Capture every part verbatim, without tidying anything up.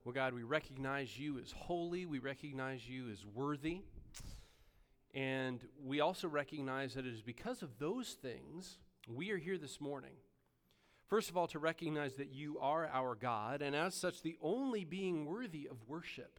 Well, God, we recognize you as holy. We recognize you as worthy. And we also recognize that it is because of those things we are here this morning. First of all, to recognize that you are our God, and as such, the only being worthy of worship.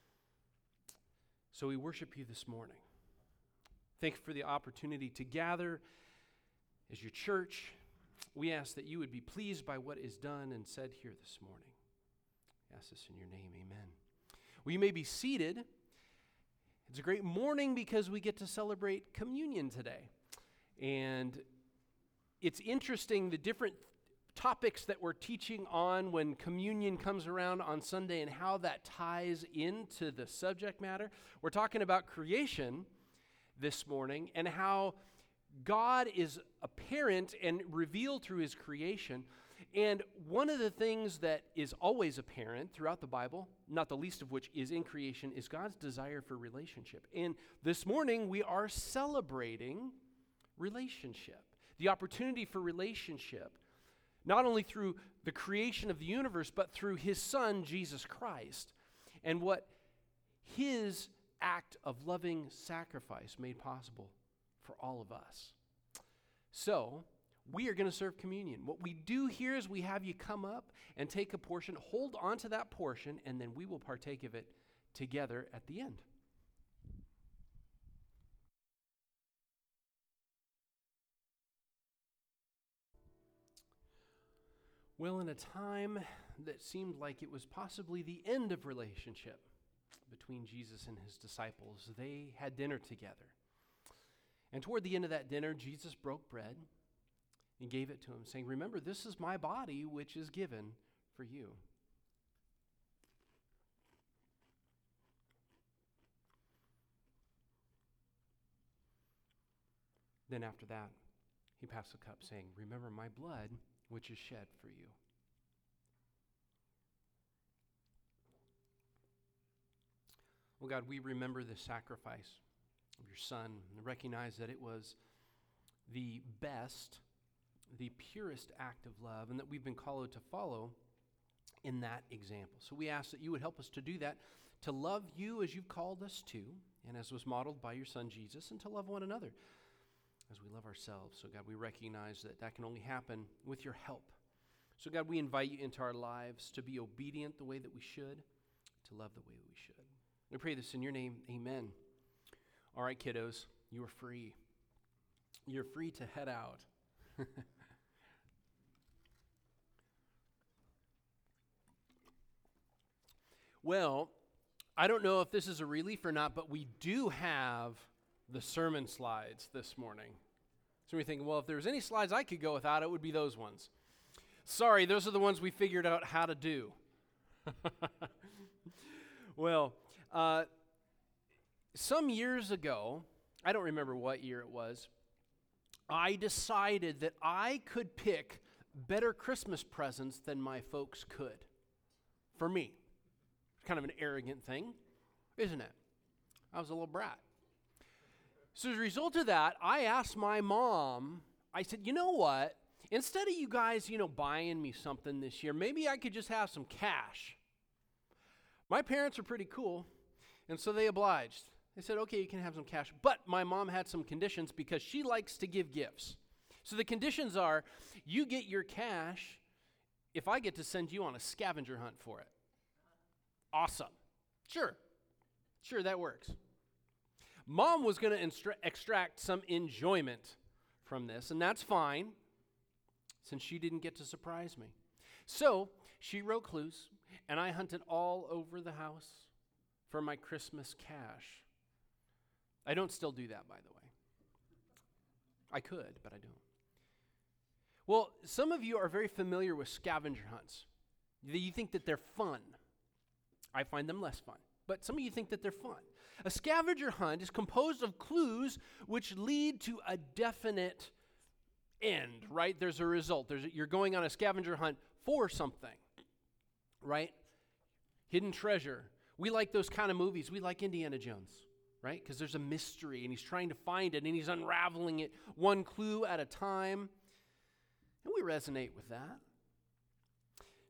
So we worship you this morning. Thank you for the opportunity to gather as your church. We ask that you would be pleased by what is done and said here this morning. I ask this in your name, amen. Well, you may be seated. It's a great morning because we get to celebrate communion today. And it's interesting the different topics that we're teaching on when communion comes around on Sunday and how that ties into the subject matter. We're talking about creation this morning and how God is apparent and revealed through his creation. And one of the things that is always apparent throughout the Bible, not the least of which is in creation, is God's desire for relationship. And this morning we are celebrating relationship, the opportunity for relationship, not only through the creation of the universe, but through his Son, Jesus Christ, and what his act of loving sacrifice made possible for all of us. So, we are going to serve communion. What we do here is we have you come up and take a portion, hold on to that portion, and then we will partake of it together at the end. Well, in a time that seemed like it was possibly the end of relationship between Jesus and his disciples, they had dinner together. And toward the end of that dinner, Jesus broke bread and gave it to him, saying, "Remember, this is my body, which is given for you." Then after that, he passed the cup, saying, "Remember my blood, which is shed for you." Well, God, we remember the sacrifice of your Son and recognize that it was the best, the purest act of love, and that we've been called to follow in that example. So we ask that you would help us to do that, to love you as you've called us to, and as was modeled by your Son Jesus, and to love one another as we love ourselves. So God, we recognize that that can only happen with your help. So God, we invite you into our lives to be obedient the way that we should, to love the way that we should. We pray this in your name, amen. All right, kiddos, you are free. You're free to head out. Well, I don't know if this is a relief or not, but we do have the sermon slides this morning. So we think, well, if there was any slides I could go without, it would be those ones. Sorry, those are the ones we figured out how to do. Well, uh, some years ago, I don't remember what year it was, I decided that I could pick better Christmas presents than my folks could for me. Kind of an arrogant thing, isn't it? I was a little brat. So as a result of that, I asked my mom, I said, you know what? Instead of you guys, you know, buying me something this year, maybe I could just have some cash. My parents are pretty cool, and so they obliged. They said, okay, you can have some cash. But my mom had some conditions because she likes to give gifts. So the conditions are, you get your cash if I get to send you on a scavenger hunt for it. Awesome. Sure. Sure, that works. Mom was going to instra- extract some enjoyment from this, and that's fine, since she didn't get to surprise me. So she wrote clues, and I hunted all over the house for my Christmas cash. I don't still do that, by the way. I could, but I don't. Well, some of you are very familiar with scavenger hunts. You think that they're fun. I find them less fun, but some of you think that they're fun. A scavenger hunt is composed of clues which lead to a definite end, right? There's a result. There's a, you're going on a scavenger hunt for something, right? Hidden treasure. We like those kind of movies. We like Indiana Jones, right? Because there's a mystery, and he's trying to find it, and he's unraveling it one clue at a time. And we resonate with that.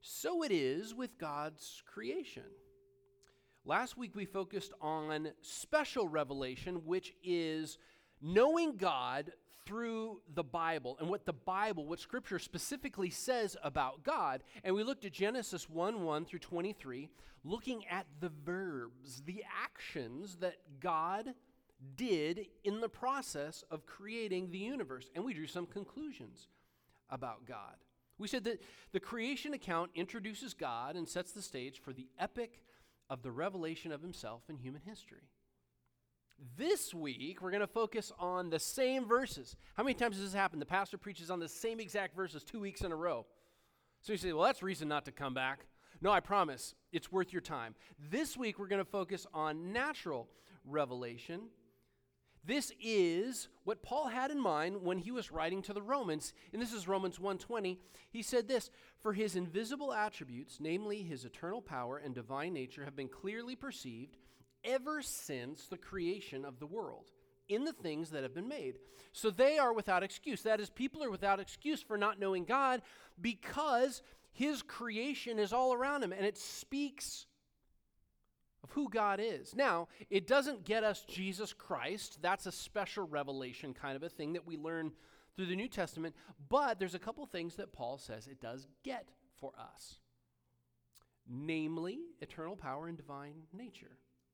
So it is with God's creation. Last week we focused on special revelation, which is knowing God through the Bible and what the Bible, what Scripture specifically says about God. And we looked at Genesis one one through twenty-three, looking at the verbs, the actions that God did in the process of creating the universe. And we drew some conclusions about God. We said that the creation account introduces God and sets the stage for the epic of the revelation of himself in human history. This week, we're going to focus on the same verses. How many times has this happened? The pastor preaches on the same exact verses two weeks in a row. So you say, well, that's reason not to come back. No, I promise, it's worth your time. This week, we're going to focus on natural revelation. This is what Paul had in mind when he was writing to the Romans, and this is Romans one twenty. He said this, "For his invisible attributes, namely his eternal power and divine nature, have been clearly perceived ever since the creation of the world in the things that have been made." So they are without excuse. That is, people are without excuse for not knowing God because his creation is all around him, and it speaks of who God is. Now, it doesn't get us Jesus Christ. That's a special revelation kind of a thing that we learn through the New Testament. But there's a couple things that Paul says it does get for us. Namely, eternal power and divine nature.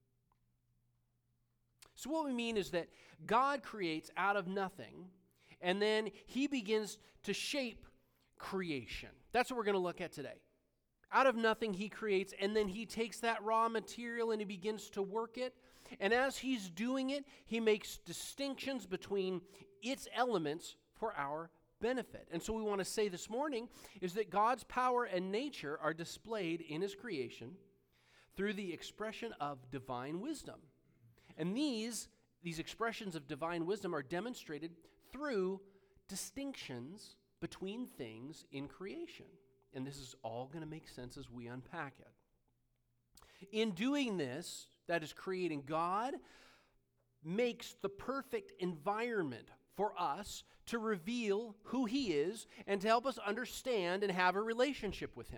So what we mean is that God creates out of nothing, and then he begins to shape creation. That's what we're going to look at today. Out of nothing, he creates, and then he takes that raw material and he begins to work it. And as he's doing it, he makes distinctions between its elements for our benefit. And so we want to say this morning is that God's power and nature are displayed in his creation through the expression of divine wisdom. And these, these expressions of divine wisdom are demonstrated through distinctions between things in creation. And this is all going to make sense as we unpack it. In doing this, that is creating, God makes the perfect environment for us to reveal who he is and to help us understand and have a relationship with him.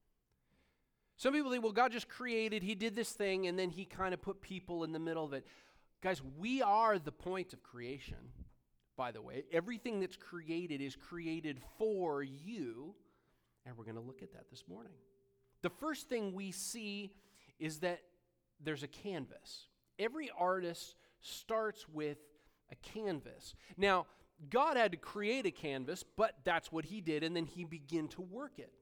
Some people think, well, God just created, he did this thing, and then he kind of put people in the middle of it. Guys, we are the point of creation, by the way. Everything that's created is created for you. And we're going to look at that this morning. The first thing we see is that there's a canvas. Every artist starts with a canvas. Now, God had to create a canvas, but that's what he did, and then he began to work it.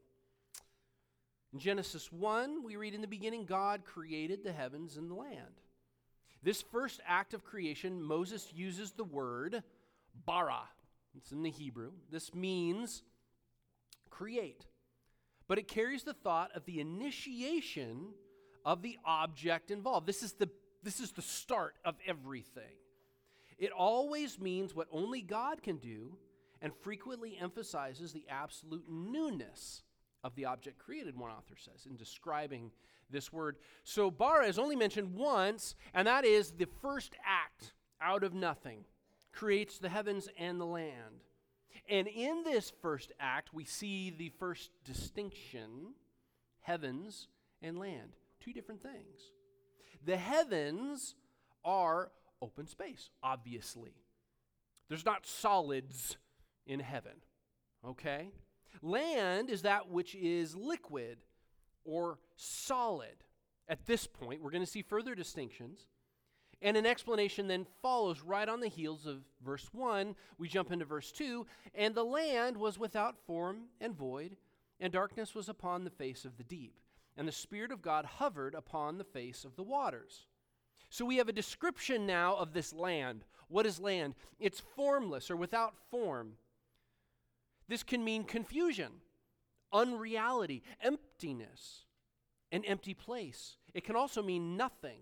In Genesis one, we read in the beginning, God created the heavens and the land. This first act of creation, Moses uses the word bara. It's in the Hebrew. This means create. But it carries the thought of the initiation of the object involved. This is the, this is the start of everything. It always means what only God can do and frequently emphasizes the absolute newness of the object created, one author says, in describing this word. So bara is only mentioned once, and that is the first act out of nothing, creates the heavens and the land. And in this first act, we see the first distinction, heavens and land. Two different things. The heavens are open space, obviously. There's not solids in heaven, okay? Land is that which is liquid or solid. At this point, we're going to see further distinctions. And an explanation then follows right on the heels of verse one. We jump into verse two. And the land was without form and void, and darkness was upon the face of the deep. And the Spirit of God hovered upon the face of the waters. So we have a description now of this land. What is land? It's formless or without form. This can mean confusion, unreality, emptiness, an empty place. It can also mean nothing.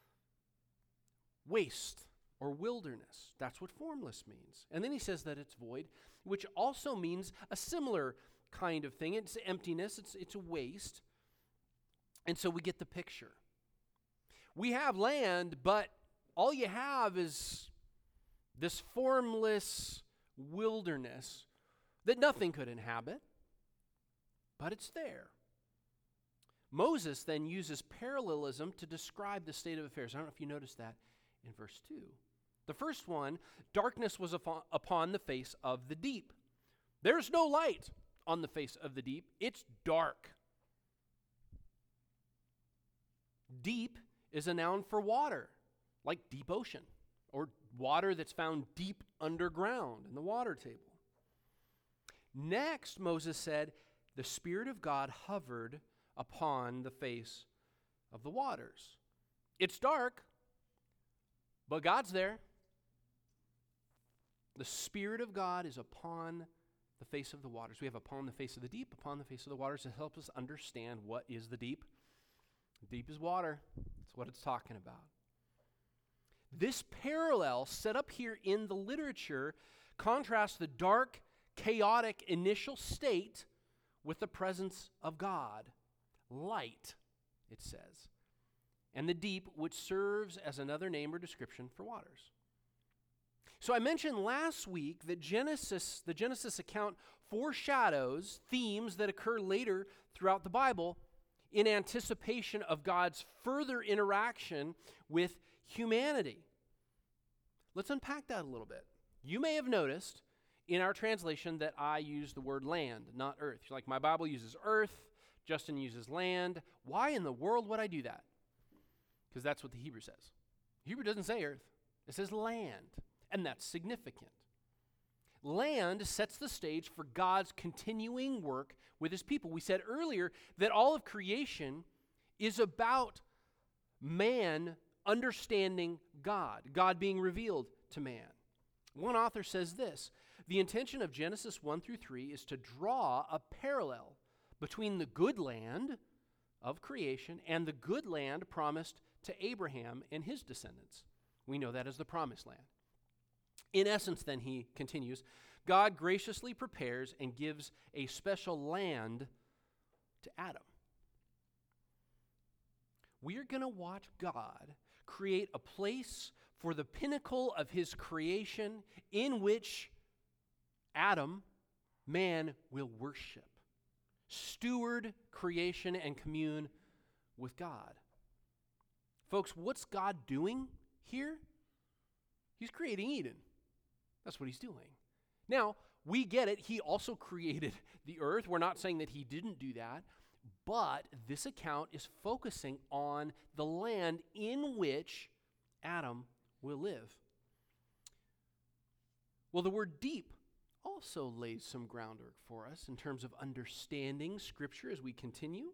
Waste or wilderness. That's what formless means. And then he says that it's void, which also means a similar kind of thing. It's emptiness, it's, it's a waste. And so we get the picture. We have land, but all you have is this formless wilderness that nothing could inhabit, but it's there. Moses then uses parallelism to describe the state of affairs. I don't know if you noticed that in verse two. The first one, darkness was upon the face of the deep. There's no light on the face of the deep. It's dark. Deep is a noun for water, like deep ocean, or water that's found deep underground in the water table. Next, Moses said, the Spirit of God hovered upon the face of the waters. It's dark, but God's there. The Spirit of God is upon the face of the waters. We have upon the face of the deep, upon the face of the waters, to help us understand what is the deep. Deep is water. That's what it's talking about. This parallel set up here in the literature contrasts the dark, chaotic initial state with the presence of God. Light, it says. And the deep, which serves as another name or description for waters. So I mentioned last week that Genesis, the Genesis account foreshadows themes that occur later throughout the Bible in anticipation of God's further interaction with humanity. Let's unpack that a little bit. You may have noticed in our translation that I use the word land, not earth. You're like, my Bible uses earth, Justin uses land. Why in the world would I do that? Because that's what the Hebrew says. Hebrew doesn't say earth. It says land, and that's significant. Land sets the stage for God's continuing work with his people. We said earlier that all of creation is about man understanding God, God being revealed to man. One author says this, the intention of Genesis one through three is to draw a parallel between the good land of creation and the good land promised to Abraham and his descendants. We know that as the promised land. In essence, then, he continues, God graciously prepares and gives a special land to Adam. We are going to watch God create a place for the pinnacle of his creation in which Adam, man, will worship, steward creation, and commune with God. Folks, what's God doing here? He's creating Eden. That's what he's doing. Now, we get it. He also created the earth. We're not saying that he didn't do that, but this account is focusing on the land in which Adam will live. Well, the word deep also lays some groundwork for us in terms of understanding Scripture as we continue.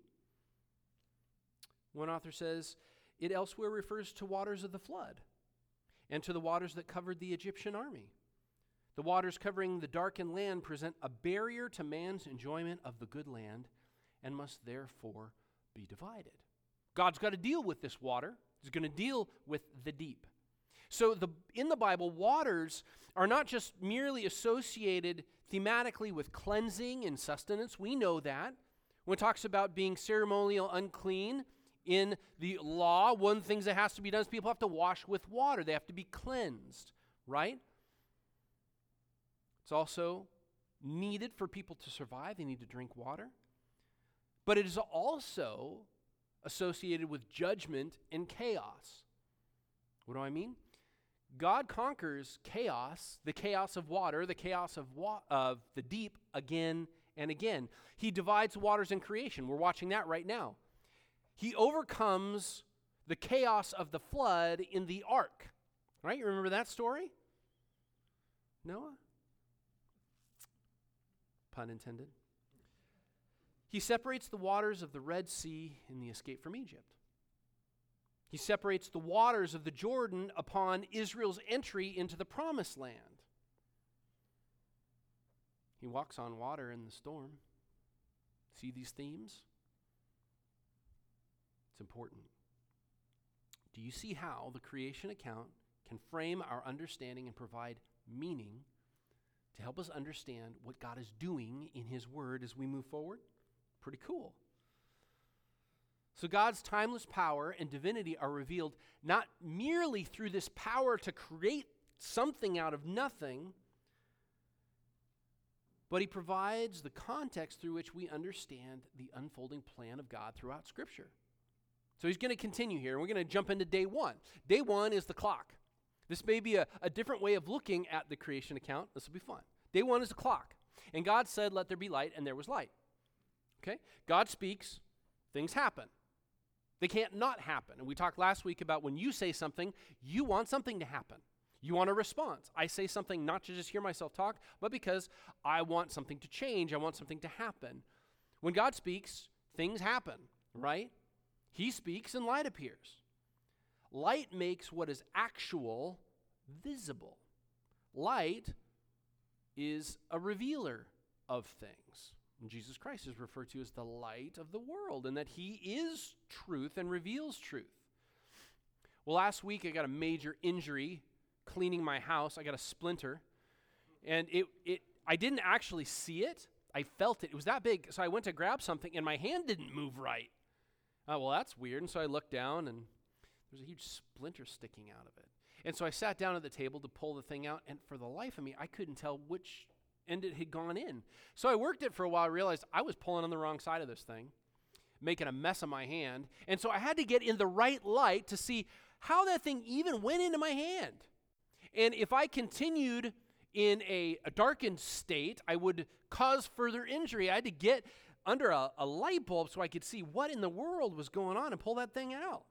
One author says, it elsewhere refers to waters of the flood and to the waters that covered the Egyptian army. The waters covering the darkened land present a barrier to man's enjoyment of the good land and must therefore be divided. God's got to deal with this water. He's going to deal with the deep. So the, in the Bible, waters are not just merely associated thematically with cleansing and sustenance. We know that. When it talks about being ceremonial unclean in the law, one of the things that has to be done is people have to wash with water. They have to be cleansed, right? It's also needed for people to survive. They need to drink water. But it is also associated with judgment and chaos. What do I mean? God conquers chaos, the chaos of water, the chaos of, wa- of the deep again and again. He divides waters in creation. We're watching that right now. He overcomes the chaos of the flood in the ark. Right? You remember that story? Noah? Pun intended. He separates the waters of the Red Sea in the escape from Egypt. He separates the waters of the Jordan upon Israel's entry into the Promised Land. He walks on water in the storm. See these themes? It's important. Do you see how the creation account can frame our understanding and provide meaning to help us understand what God is doing in his word as we move forward? Pretty cool. So God's timeless power and divinity are revealed not merely through this power to create something out of nothing, but he provides the context through which we understand the unfolding plan of God throughout Scripture. So he's going to continue here, and we're going to jump into day one. Day one is the clock. This may be a, a different way of looking at the creation account. This will be fun. Day one is the clock. And God said, let there be light, and there was light. Okay? God speaks, things happen. They can't not happen. And we talked last week about when you say something, you want something to happen. You want a response. I say something not to just hear myself talk, but because I want something to change. I want something to happen. When God speaks, things happen, right? He speaks and light appears. Light makes what is actual visible. Light is a revealer of things. And Jesus Christ is referred to as the light of the world, and that he is truth and reveals truth. Well, last week I got a major injury cleaning my house. I got a splinter, and it it I didn't actually see it. I felt it. It was that big, so I went to grab something, and my hand didn't move right. Uh, well, that's weird, and so I looked down, and there's a huge splinter sticking out of it. And so I sat down at the table to pull the thing out, and for the life of me, I couldn't tell which end it had gone in. So I worked it for a while. I realized I was pulling on the wrong side of this thing, making a mess of my hand. And so I had to get in the right light to see how that thing even went into my hand. And if I continued in a, a darkened state, I would cause further injury. I had to get under a, a light bulb so I could see what in the world was going on and pull that thing out.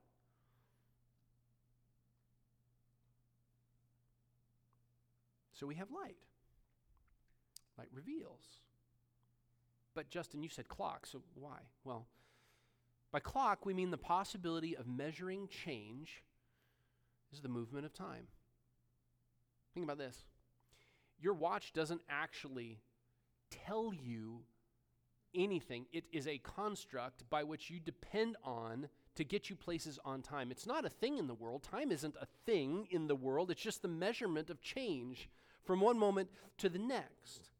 So we have light. Light reveals. But Justin, you said clock, so why? Well, by clock we mean the possibility of measuring change is the movement of time. Think about this. Your watch doesn't actually tell you anything. It is a construct by which you depend on to get you places on time. It's not a thing in the world. Time isn't a thing in the world. It's just the measurement of change from one moment to the next.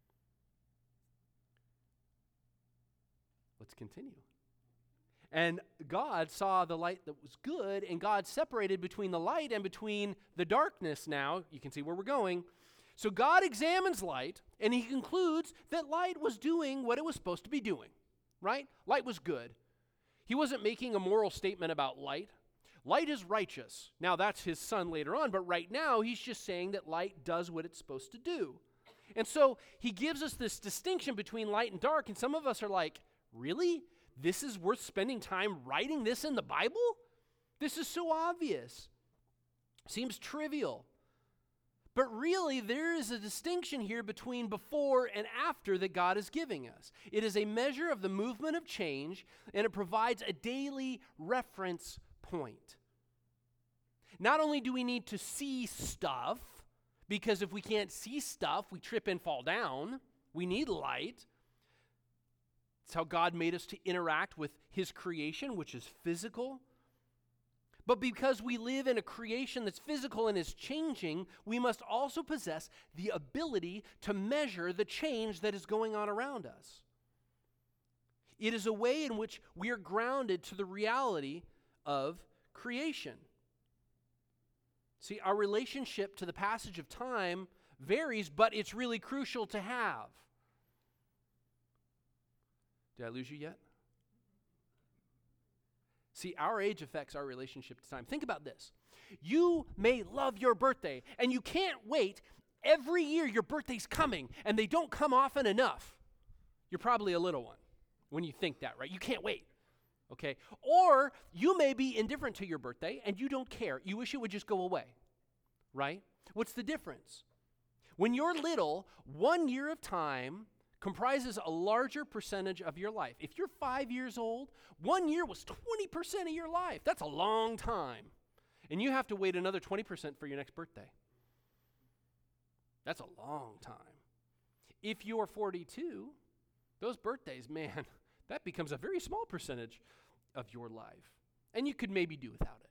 Let's continue. And God saw the light that was good, and God separated between the light and between the darkness now. You can see where we're going. So God examines light, and he concludes that light was doing what it was supposed to be doing, right? Light was good. He wasn't making a moral statement about light. Light is righteous. Now, that's his son later on, but right now he's just saying that light does what it's supposed to do. And so he gives us this distinction between light and dark, and some of us are like, really? This is worth spending time writing this in the Bible? This is so obvious. Seems trivial. But really, there is a distinction here between before and after that God is giving us. It is a measure of the movement of change, and it provides a daily reference point. Not only do we need to see stuff, because if we can't see stuff, we trip and fall down. We need light. It's how God made us to interact with his creation, which is physical. But because we live in a creation that's physical and is changing, we must also possess the ability to measure the change that is going on around us. It is a way in which we are grounded to the reality of creation. See, our relationship to the passage of time varies, but it's really crucial to have. Did I lose you yet? See, our age affects our relationship to time. Think about this. You may love your birthday, and you can't wait. Every year your birthday's coming, and they don't come often enough. You're probably a little one when you think that, right? You can't wait, okay? Or you may be indifferent to your birthday, and you don't care. You wish it would just go away, right? What's the difference? When you're little, one year of time comprises a larger percentage of your life. If you're five years old, one year was twenty percent of your life. That's a long time. And you have to wait another twenty percent for your next birthday. That's a long time. If you're forty-two, those birthdays, man, that becomes a very small percentage of your life. And you could maybe do without it.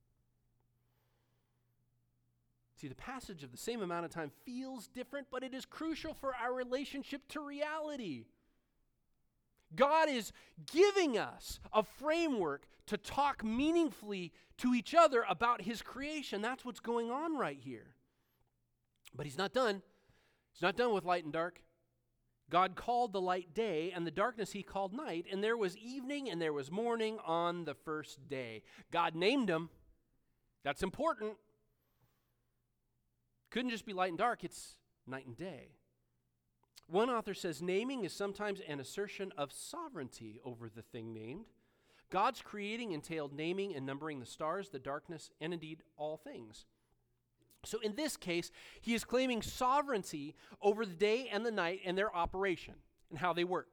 See, the passage of the same amount of time feels different, but it is crucial for our relationship to reality. God is giving us a framework to talk meaningfully to each other about his creation. That's what's going on right here. But he's not done. He's not done with light and dark. God called the light day, and the darkness he called night, and there was evening and there was morning on the first day. God named them. That's important. Couldn't just be light and dark, it's night and day. One author says naming is sometimes an assertion of sovereignty over the thing named. God's creating entailed naming and numbering the stars, the darkness, and indeed all things. So in this case, he is claiming sovereignty over the day and the night and their operation and how they work.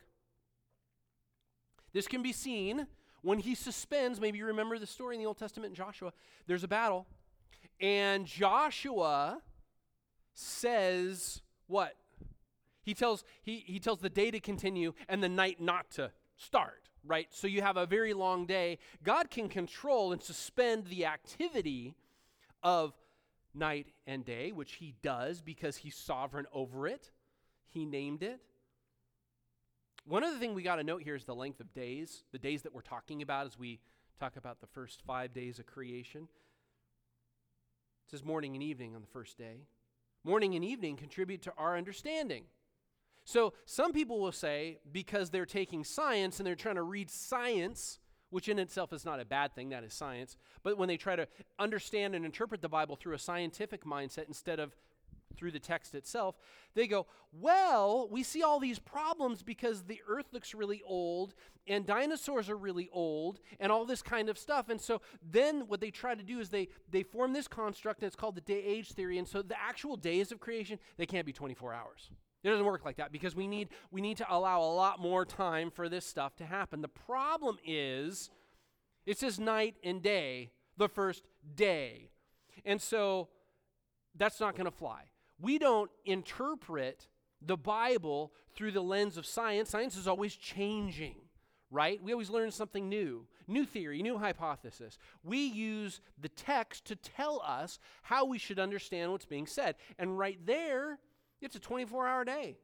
This can be seen when he suspends, maybe you remember the story in the Old Testament in Joshua, there's a battle, and Joshua says what? He tells he, he tells the day to continue and the night not to start, right? So you have a very long day. God can control and suspend the activity of night and day, which he does because he's sovereign over it. He named it. One other thing we got to note here is the length of days, the days that we're talking about as we talk about the first five days of creation. It says morning and evening on the first day. Morning and evening contribute to our understanding. So some people will say, because they're taking science and they're trying to read science, which in itself is not a bad thing, that is science, but when they try to understand and interpret the Bible through a scientific mindset instead of through the text itself, they go, well, we see all these problems because the earth looks really old and dinosaurs are really old and all this kind of stuff. And so then what they try to do is they, they form this construct, and it's called the day-age theory. And so the actual days of creation, they can't be twenty-four hours. It doesn't work like that because we need we need to allow a lot more time for this stuff to happen. The problem is it says night and day, the first day. And so that's not going to fly. We don't interpret the Bible through the lens of science. Science is always changing, right? We always learn something new, new theory, new hypothesis. We use the text to tell us how we should understand what's being said. And right there, it's a twenty-four hour day.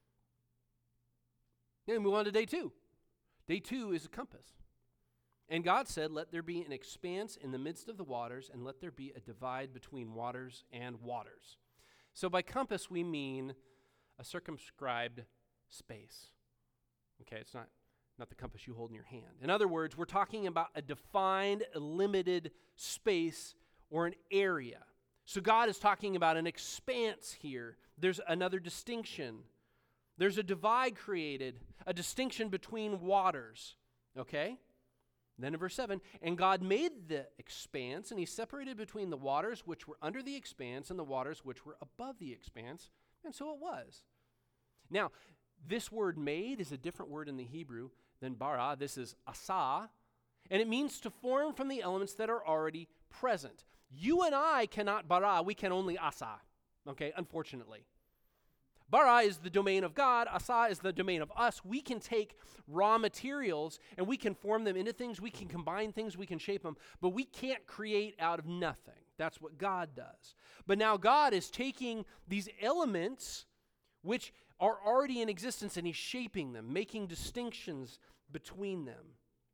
Then we move on to day two. Day two is a compass. And God said, let there be an expanse in the midst of the waters, and let there be a divide between waters and waters. So by compass, we mean a circumscribed space. Okay, it's not, not the compass you hold in your hand. In other words, we're talking about a defined, limited space or an area. So God is talking about an expanse here. There's another distinction. There's a divide created, a distinction between waters. Okay? Then in verse seven, and God made the expanse, and he separated between the waters which were under the expanse and the waters which were above the expanse. And so it was. Now, this word made is a different word in the Hebrew than bara. This is asa, and it means to form from the elements that are already present. You and I cannot bara, we can only asa, okay, unfortunately. Bara is the domain of God, asa is the domain of us. We can take raw materials and we can form them into things, we can combine things, we can shape them, but we can't create out of nothing. That's what God does. But now God is taking these elements which are already in existence and he's shaping them, making distinctions between them.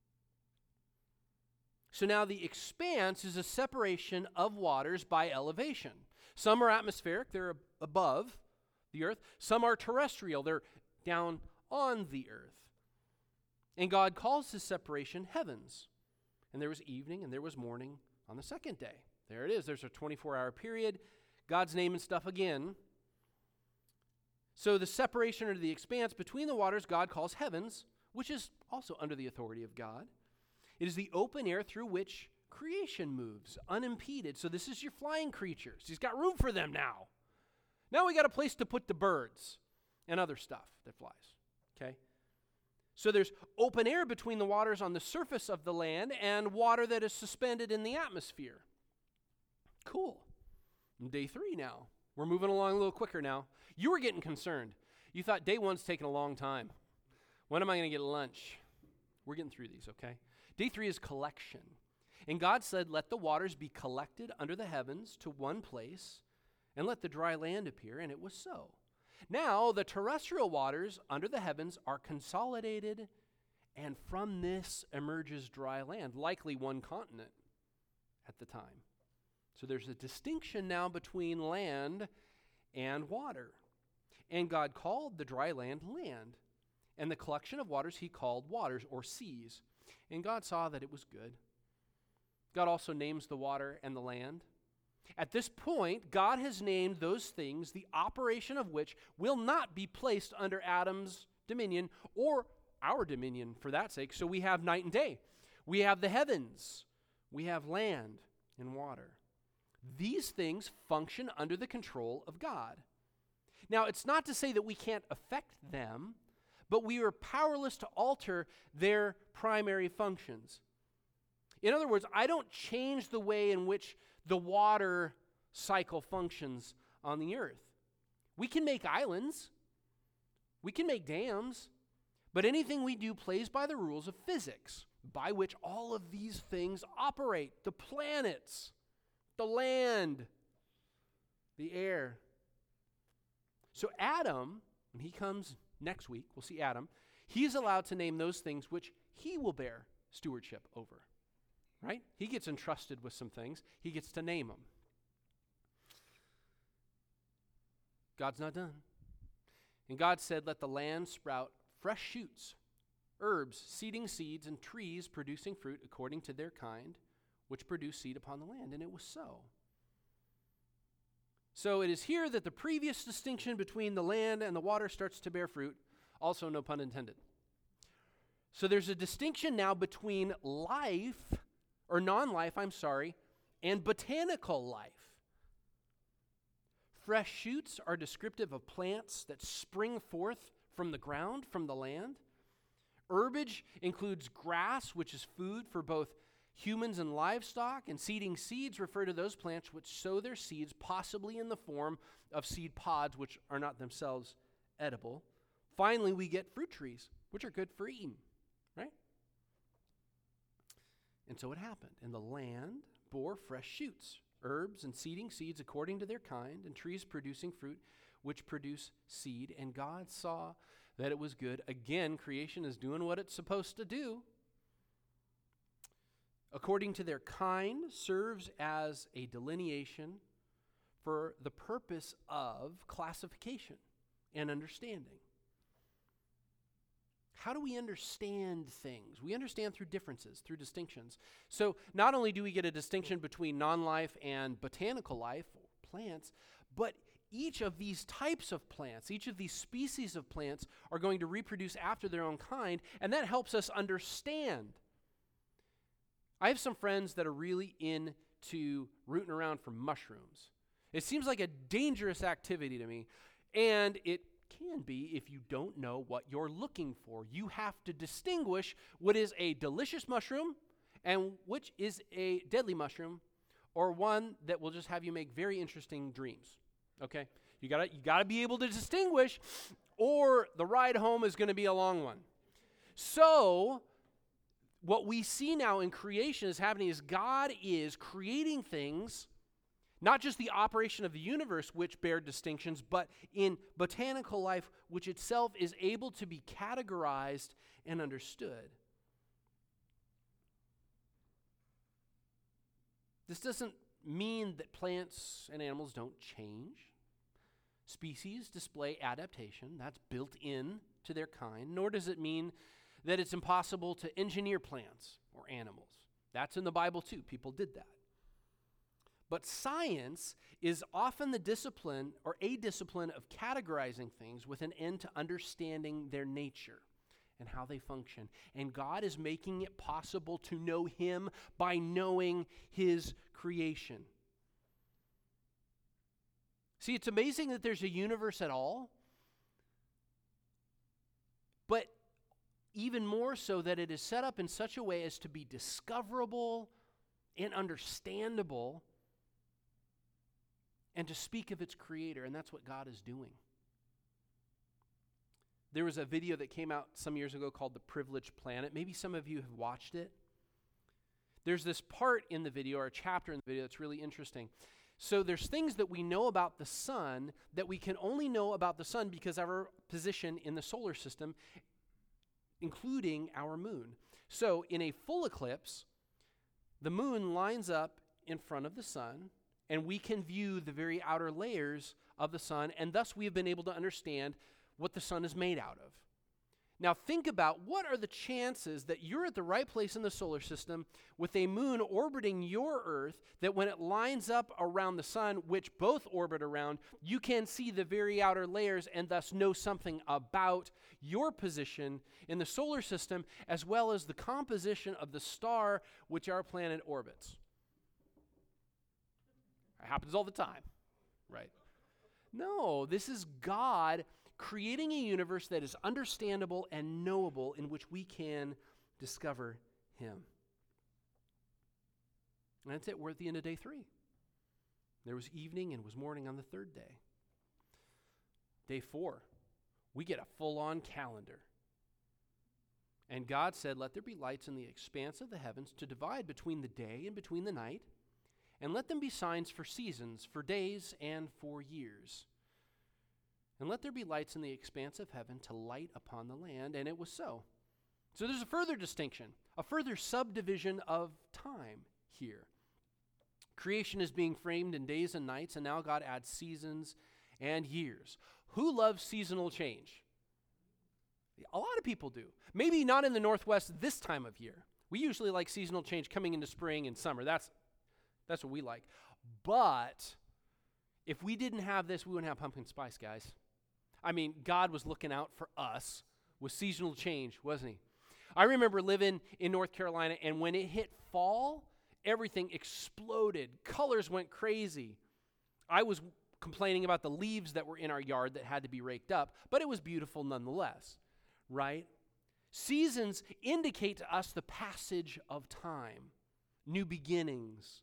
So now the expanse is a separation of waters by elevation. Some are atmospheric, they're above the earth. Some are terrestrial, they're down on the earth. And God calls this separation heavens. And there was evening and there was morning on the second day. There it is, there's a twenty-four hour period. God's naming stuff again. So the separation or the expanse between the waters God calls heavens, which is also under the authority of God. It is the open air through which creation moves, unimpeded. So this is your flying creatures. He's got room for them now. Now we got a place to put the birds and other stuff that flies, okay? So there's open air between the waters on the surface of the land and water that is suspended in the atmosphere. Cool. Day three now. We're moving along a little quicker now. You were getting concerned. You thought day one's taking a long time. When am I going to get lunch? We're getting through these, okay? Day three is collection. And God said, let the waters be collected under the heavens to one place, and let the dry land appear, and it was so. Now the terrestrial waters under the heavens are consolidated, and from this emerges dry land, likely one continent at the time. So there's a distinction now between land and water. And God called the dry land, land, and the collection of waters he called waters, or seas. And God saw that it was good. God also names the water and the land. At this point, God has named those things, the operation of which will not be placed under Adam's dominion, or our dominion for that sake. So we have night and day. We have the heavens. We have land and water. These things function under the control of God. Now, it's not to say that we can't affect them, but we are powerless to alter their primary functions. In other words, I don't change the way in which the water cycle functions on the earth. We can make islands. We can make dams. But anything we do plays by the rules of physics, by which all of these things operate. The planets, the land, the air. So Adam, when he comes next week, we'll see Adam, he's allowed to name those things which he will bear stewardship over. Right? He gets entrusted with some things. He gets to name them. God's not done. And God said, let the land sprout fresh shoots, herbs, seeding seeds, and trees producing fruit according to their kind, which produce seed upon the land. And it was so. So it is here that the previous distinction between the land and the water starts to bear fruit. Also, no pun intended. So there's a distinction now between life, or non-life, I'm sorry, and botanical life. Fresh shoots are descriptive of plants that spring forth from the ground, from the land. Herbage includes grass, which is food for both humans and livestock, and seeding seeds refer to those plants which sow their seeds, possibly in the form of seed pods, which are not themselves edible. Finally, we get fruit trees, which are good for eating, right? And so it happened. And the land bore fresh shoots, herbs and seeding seeds according to their kind, and trees producing fruit, which produce seed. And God saw that it was good. Again, creation is doing what it's supposed to do. According to their kind, serves as a delineation for the purpose of classification and understanding. How do we understand things? We understand through differences, through distinctions. So not only do we get a distinction between non-life and botanical life, plants, but each of these types of plants, each of these species of plants are going to reproduce after their own kind, and that helps us understand. I have some friends that are really into rooting around for mushrooms. It seems like a dangerous activity to me, and it can be if you don't know what you're looking for. You have to distinguish what is a delicious mushroom and which is a deadly mushroom, or one that will just have you make very interesting dreams. Okay? You gotta you gotta be able to distinguish, or the ride home is going to be a long one. So what we see now in creation is happening is God is creating things, not just the operation of the universe, which bear distinctions, but in botanical life, which itself is able to be categorized and understood. This doesn't mean that plants and animals don't change. Species display adaptation. That's built in to their kind. Nor does it mean that it's impossible to engineer plants or animals. That's in the Bible too. People did that. But science is often the discipline or a discipline of categorizing things with an end to understanding their nature and how they function. And God is making it possible to know Him by knowing His creation. See, it's amazing that there's a universe at all, but even more so that it is set up in such a way as to be discoverable and understandable, and to speak of its creator, and that's what God is doing. There was a video that came out some years ago called The Privileged Planet. Maybe some of you have watched it. There's this part in the video, or a chapter in the video, that's really interesting. So there's things that we know about the sun that we can only know about the sun because of our position in the solar system, including our moon. So in a full eclipse, the moon lines up in front of the sun, and we can view the very outer layers of the sun, and thus we have been able to understand what the sun is made out of. Now think about, what are the chances that you're at the right place in the solar system with a moon orbiting your Earth, that when it lines up around the sun, which both orbit around, you can see the very outer layers and thus know something about your position in the solar system, as well as the composition of the star which our planet orbits? It happens all the time, right? No, this is God creating a universe that is understandable and knowable, in which we can discover him. And that's it. We're at the end of day three. There was evening and was morning on the third day. Day four, we get a full-on calendar. And God said, let there be lights in the expanse of the heavens to divide between the day and between the night, and let them be signs for seasons, for days, and for years. And let there be lights in the expanse of heaven to light upon the land. And it was so. So there's a further distinction, a further subdivision of time here. Creation is being framed in days and nights, and now God adds seasons and years. Who loves seasonal change? A lot of people do. Maybe not in the Northwest this time of year. We usually like seasonal change coming into spring and summer. That's, that's what we like. But if we didn't have this, we wouldn't have pumpkin spice, guys. I mean, God was looking out for us with seasonal change, wasn't he? I remember living in North Carolina, and when it hit fall, everything exploded. Colors went crazy. I was complaining about the leaves that were in our yard that had to be raked up, but it was beautiful nonetheless, right? Seasons indicate to us the passage of time, new beginnings.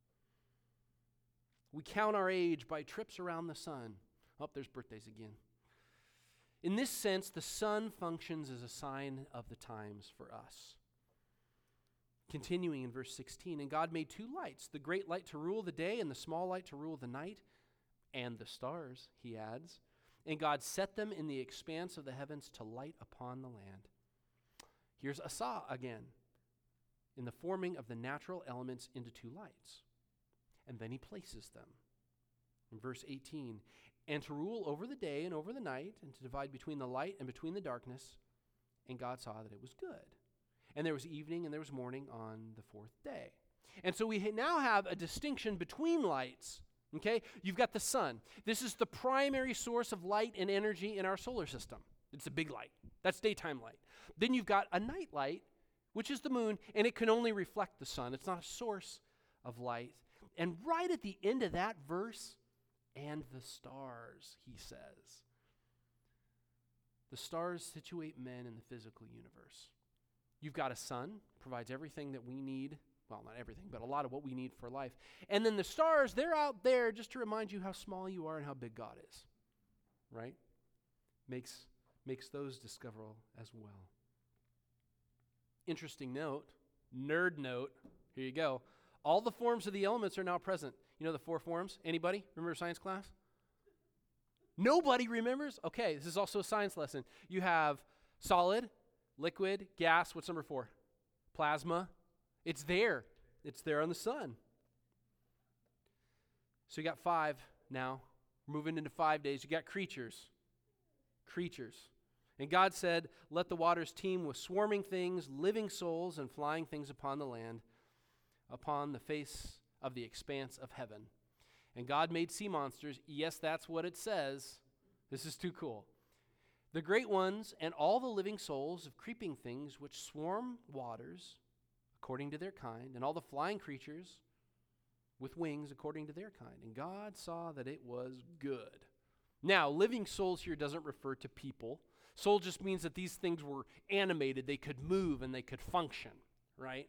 We count our age by trips around the sun. Oh, there's birthdays again. In this sense, the sun functions as a sign of the times for us. Continuing in verse sixteen, and God made two lights, the great light to rule the day and the small light to rule the night, and the stars, he adds. And God set them in the expanse of the heavens to light upon the land. Here's Asa again, in the forming of the natural elements into two lights. And then he places them. In verse eighteen, and to rule over the day and over the night, and to divide between the light and between the darkness. And God saw that it was good. And there was evening and there was morning on the fourth day. And so we ha- now have a distinction between lights. Okay? You've got the sun. This is the primary source of light and energy in our solar system. It's a big light. That's daytime light. Then you've got a night light, which is the moon, and it can only reflect the sun. It's not a source of light. And right at the end of that verse, and the stars, he says. The stars situate men in the physical universe. You've got a sun, provides everything that we need. Well, not everything, but a lot of what we need for life. And then the stars, they're out there just to remind you how small you are and how big God is. Right? Makes, makes those discoverable as well. Interesting note, nerd note, here you go. All the forms of the elements are now present. You know the four forms? Anybody remember science class? Nobody remembers? Okay, this is also a science lesson. You have solid, liquid, gas. What's number four? Plasma. It's there. It's there on the sun. So you got five now. Moving into five days. You got creatures. Creatures. And God said, let the waters teem with swarming things, living souls, and flying things upon the land, upon the face of the expanse of heaven. And God made sea monsters. Yes, that's what it says. This is too cool. The great ones and all the living souls of creeping things which swarm waters according to their kind, and all the flying creatures with wings according to their kind. And God saw that it was good. Now, living souls here doesn't refer to people. Soul just means that these things were animated. They could move and they could function, right?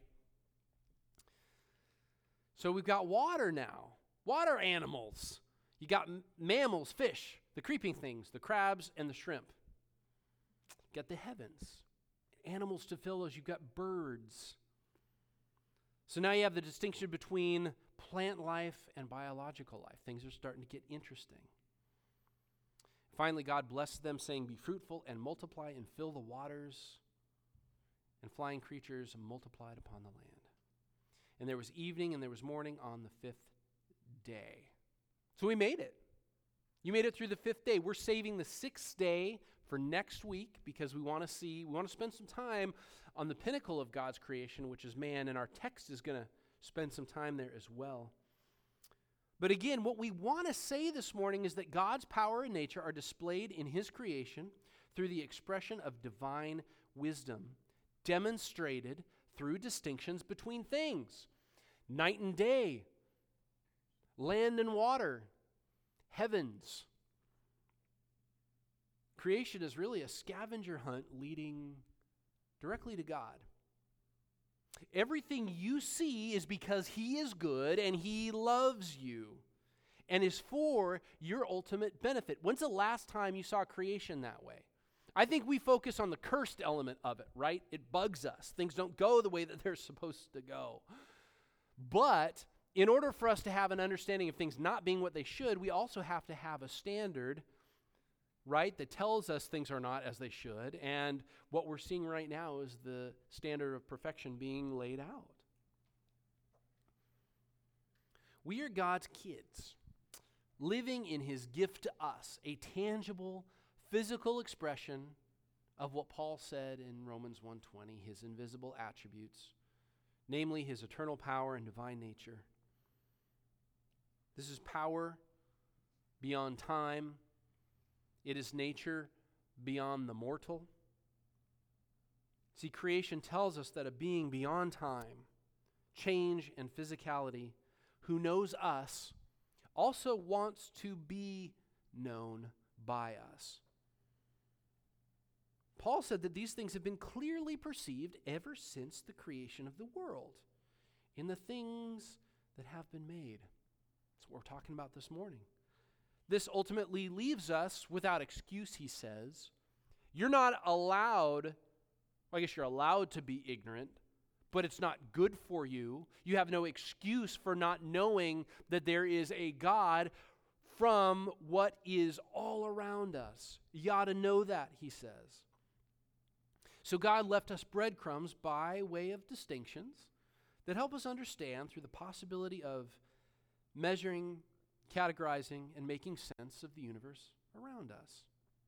So we've got water now, water animals. You got m- mammals, fish, the creeping things, the crabs and the shrimp. You got the heavens, animals to fill those. You've got birds. So now you have the distinction between plant life and biological life. Things are starting to get interesting. Finally, God blessed them, saying, be fruitful and multiply and fill the waters, and flying creatures multiplied upon the land. And there was evening and there was morning on the fifth day. So we made it. You made it through the fifth day. We're saving the sixth day for next week because we want to see, we want to spend some time on the pinnacle of God's creation, which is man, and our text is going to spend some time there as well. But again, what we want to say this morning is that God's power and nature are displayed in his creation through the expression of divine wisdom, demonstrated through distinctions between things. Night and day, land and water, heavens. Creation is really a scavenger hunt leading directly to God. Everything you see is because he is good and he loves you and is for your ultimate benefit. When's the last time you saw creation that way? I think we focus on the cursed element of it, right? It bugs us. Things don't go the way that they're supposed to go. But in order for us to have an understanding of things not being what they should, we also have to have a standard, right, that tells us things are not as they should. And what we're seeing right now is the standard of perfection being laid out. We are God's kids, living in his gift to us, a tangible, physical expression of what Paul said in Romans one twenty, his invisible attributes, namely his eternal power and divine nature. This is power beyond time. It is nature beyond the mortal. See, creation tells us that a being beyond time, change, and physicality who knows us also wants to be known by us. Paul said that these things have been clearly perceived ever since the creation of the world in the things that have been made. That's what we're talking about this morning. This ultimately leaves us without excuse, he says. You're not allowed, well, I guess you're allowed to be ignorant, but it's not good for you. You have no excuse for not knowing that there is a God from what is all around us. You ought to know that, he says. So God left us breadcrumbs by way of distinctions that help us understand through the possibility of measuring, categorizing, and making sense of the universe around us.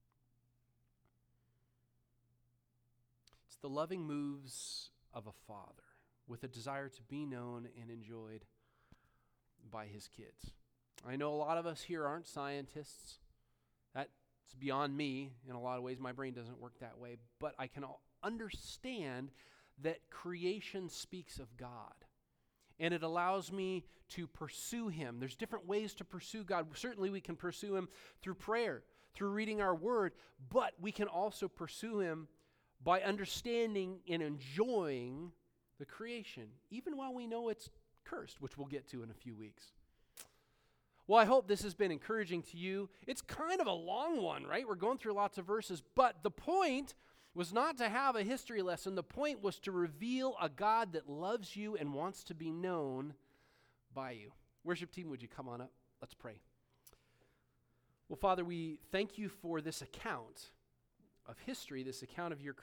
It's the loving moves of a father with a desire to be known and enjoyed by his kids. I know a lot of us here aren't scientists. That's beyond me in a lot of ways. My brain doesn't work that way. But I can understand that creation speaks of God. And it allows me to pursue him. There's different ways to pursue God. Certainly we can pursue him through prayer, through reading our word, but we can also pursue him by understanding and enjoying the creation, even while we know it's cursed, which we'll get to in a few weeks. Well, I hope this has been encouraging to you. It's kind of a long one, right? We're going through lots of verses, but the point was not to have a history lesson. The point was to reveal a God that loves you and wants to be known by you. Worship team, would you come on up? Let's pray. Well, Father, we thank you for this account of history, this account of your